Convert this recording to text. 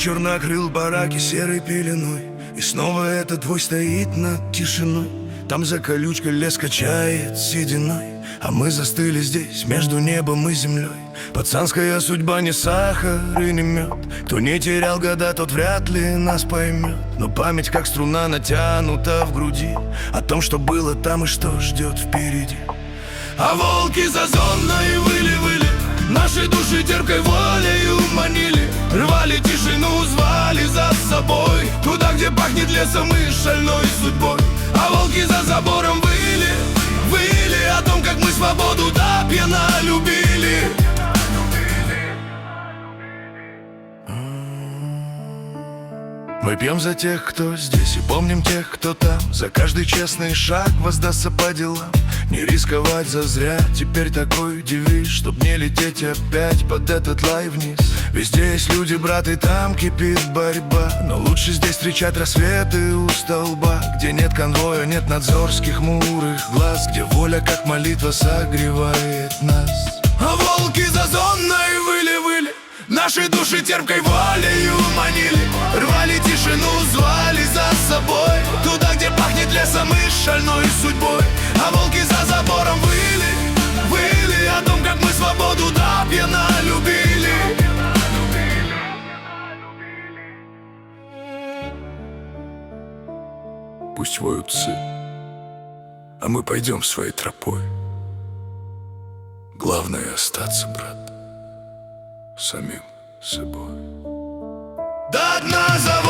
вечер накрыл бараки серой пеленой, и снова этот твой стоит над тишиной. Там за колючкой лес качает сединой, а мы застыли здесь, между небом и землей. Пацанская судьба не сахар и не мед. Кто не терял года, тот вряд ли нас поймет. Но память как струна натянута в груди о том, что было там и что ждет впереди. А волки за зоной выли-выли, наши души терпкой волею манили. Рвали тишину, звали за собой туда, где пахнет лесом и шальной судьбой. А волки за забором выли, выли о том, как мы свободу до пьяна любили. Мы пьем за тех, кто здесь, и помним тех, кто там. За каждый честный шаг воздастся по делам. Не рисковать зазря, теперь такой девиз, чтоб не лететь опять под этот лай вниз. Везде есть люди, брат, и там кипит борьба, но лучше здесь встречать рассветы у столба, где нет конвоя, нет надзорских хмурых глаз, где воля как молитва согревает нас. А волки за зоной выли-выли, наши души терпкой волею манили. Рвали тишину, звали за собой туда, где пахнет лесом и шальной судьбой. А волки за забором выли, выли о том, как мы свободу до пьяна любили. Пусть воют псы, а мы пойдем своей тропой. Главное остаться, брат, самим собой. До дна